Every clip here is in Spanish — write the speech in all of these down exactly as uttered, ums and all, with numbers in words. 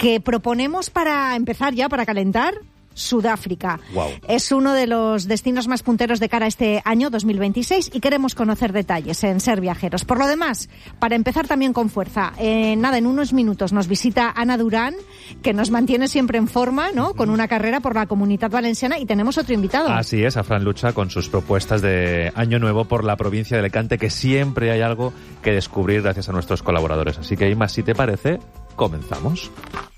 que proponemos para empezar ya, para calentar. Sudáfrica. Wow. Es uno de los destinos más punteros de cara a este año dos mil veintiséis y queremos conocer detalles en Ser Viajeros. Por lo demás, para empezar también con fuerza, eh, nada, en unos minutos nos visita Ana Durán, que nos mantiene siempre en forma, ¿no? Con una carrera por la Comunitat Valenciana, y tenemos otro invitado. Así es, a Fran Lucha con sus propuestas de Año Nuevo por la provincia de Alicante, que siempre hay algo que descubrir gracias a nuestros colaboradores. Así que, Ima, si te parece, comenzamos.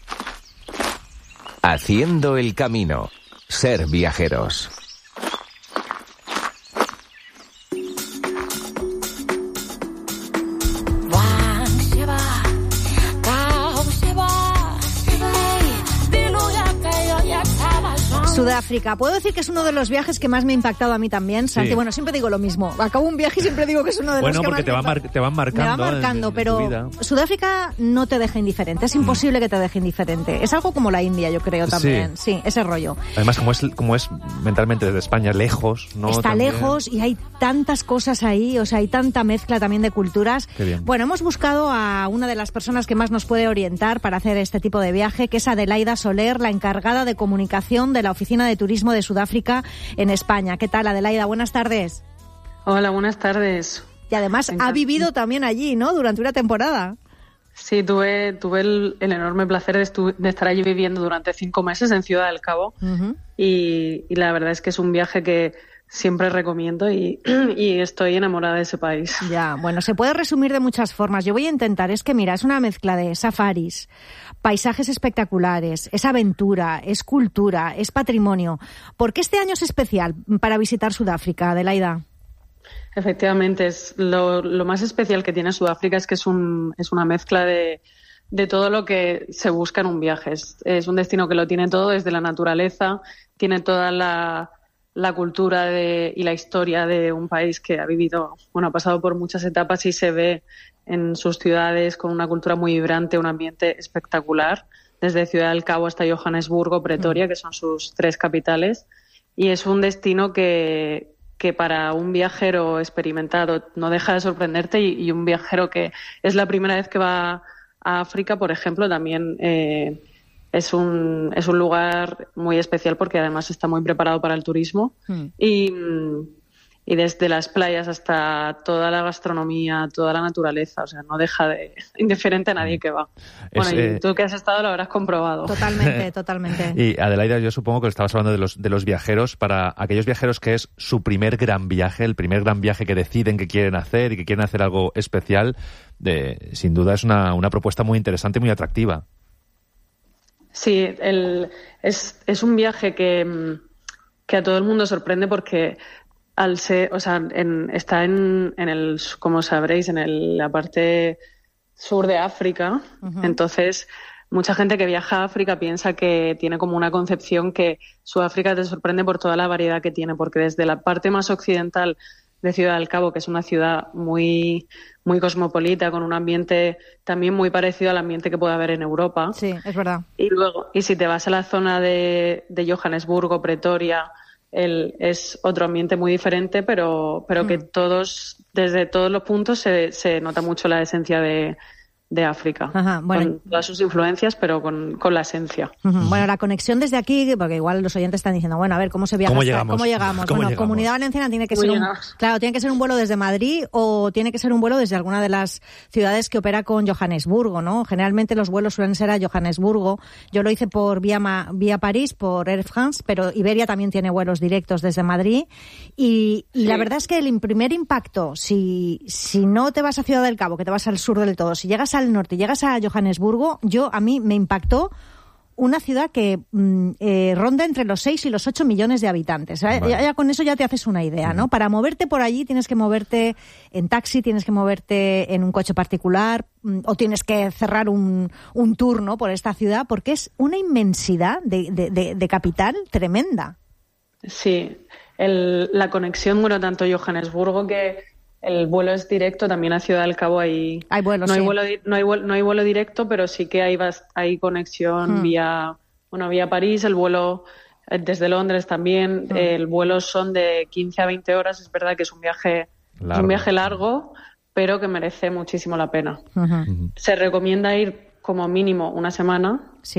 Haciendo el camino. Ser Viajeros. Sudáfrica. Puedo decir que es uno de los viajes que más me ha impactado a mí también, Santi. Sí. Bueno, siempre digo lo mismo. Acabo un viaje y siempre digo que es uno de bueno, los que más te Bueno, porque te van marcando. Me va marcando, en, en pero tu vida. Sudáfrica no te deja indiferente. Es imposible mm. que te deje indiferente. Es algo como la India, yo creo, también. Sí, sí, ese rollo. Además, como es, como es mentalmente desde España, lejos, ¿no? Está también. lejos y hay tantas cosas ahí, o sea, hay tanta mezcla también de culturas. Qué bien. Bueno, hemos buscado a una de las personas que más nos puede orientar para hacer este tipo de viaje, que es Adelaida Soler, la encargada de comunicación de la Oficina de Turismo de Sudáfrica en España. ¿Qué tal, Adelaida? Buenas tardes. Hola, buenas tardes. Y además ha vivido también allí, ¿no? Durante una temporada. Sí, tuve tuve el, el enorme placer de, estu- de estar allí viviendo durante cinco meses en Ciudad del Cabo. Uh-huh. y, y la verdad es que es un viaje que siempre recomiendo y, y estoy enamorada de ese país. Ya, bueno, se puede resumir de muchas formas. Yo voy a intentar, es que mira, es una mezcla de safaris, paisajes espectaculares, es aventura, es cultura, es patrimonio. ¿Por qué este año es especial para visitar Sudáfrica, Adelaida? Efectivamente, es lo, lo más especial que tiene Sudáfrica es que es un es una mezcla de, de todo lo que se busca en un viaje. Es, es un destino que lo tiene todo, desde la naturaleza, tiene toda la la cultura de, y la historia de un país que ha vivido, bueno, ha pasado por muchas etapas y se ve en sus ciudades con una cultura muy vibrante, un ambiente espectacular, desde Ciudad del Cabo hasta Johannesburgo, Pretoria, que son sus tres capitales. Y es un destino que, que para un viajero experimentado no deja de sorprenderte y, y un viajero que es la primera vez que va a África, por ejemplo, también eh, es un es un lugar muy especial porque además está muy preparado para el turismo. Mm. y y desde las playas hasta toda la gastronomía, toda la naturaleza, o sea, no deja de indiferente a nadie que va. Bueno, es, y eh... tú que has estado lo habrás comprobado. Totalmente, totalmente. Y Adelaida, yo supongo que estabas hablando de los de los viajeros, para aquellos viajeros que es su primer gran viaje, el primer gran viaje que deciden que quieren hacer y que quieren hacer algo especial, de, sin duda es una, una propuesta muy interesante y muy atractiva. Sí, el, es, es un viaje que, que a todo el mundo sorprende porque al ser, o sea, en, está en, en el, como sabréis, en el, la parte sur de África. Uh-huh. Entonces, mucha gente que viaja a África piensa que tiene como una concepción que Sudáfrica te sorprende por toda la variedad que tiene, porque desde la parte más occidental de Ciudad del Cabo, que es una ciudad muy muy cosmopolita, con un ambiente también muy parecido al ambiente que puede haber en Europa. Sí, es verdad. Y luego, y si te vas a la zona de, de Johannesburgo, Pretoria, el, es otro ambiente muy diferente, pero, pero mm. que todos, desde todos los puntos se, se nota mucho la esencia de, de África. Ajá, bueno. Con todas sus influencias, pero con, con la esencia. Uh-huh. Bueno, la conexión desde aquí, porque igual los oyentes están diciendo, bueno, a ver, ¿cómo se viaja? ¿Cómo llegamos? ¿Cómo llegamos? ¿Cómo bueno, llegamos? Comunidad Valenciana tiene que ¿Cómo ser un, llegamos? claro, tiene que ser un vuelo desde Madrid o tiene que ser un vuelo desde alguna de las ciudades que opera con Johannesburgo, ¿no? Generalmente los vuelos suelen ser a Johannesburgo. Yo lo hice por vía, vía París, por Air France, pero Iberia también tiene vuelos directos desde Madrid. Y, y sí. La verdad es que el primer impacto, si, si no te vas a Ciudad del Cabo, que te vas al sur del todo, si llegas al norte, llegas a Johannesburgo, yo a mí me impactó una ciudad que mm, eh, ronda entre los seis y los ocho millones de habitantes. ¿eh? Vale. Ya, ya con eso ya te haces una idea, ¿no? Uh-huh. Para moverte por allí tienes que moverte en taxi, tienes que moverte en un coche particular mm, o tienes que cerrar un, un tour, ¿no? Por esta ciudad, porque es una inmensidad de, de, de, de capital tremenda. Sí, el, la conexión, bueno, tanto Johannesburgo que el vuelo es directo, también a Ciudad del Cabo hay, hay vuelos, no, hay sí. vuelo, no, hay vuelo, no hay vuelo directo, pero sí que hay, hay conexión hmm. vía, bueno, vía París, el vuelo desde Londres también, hmm. el vuelo son de quince a veinte horas, es verdad que es un viaje, es un viaje largo, pero que merece muchísimo la pena. Uh-huh. Se recomienda ir como mínimo una semana. Sí.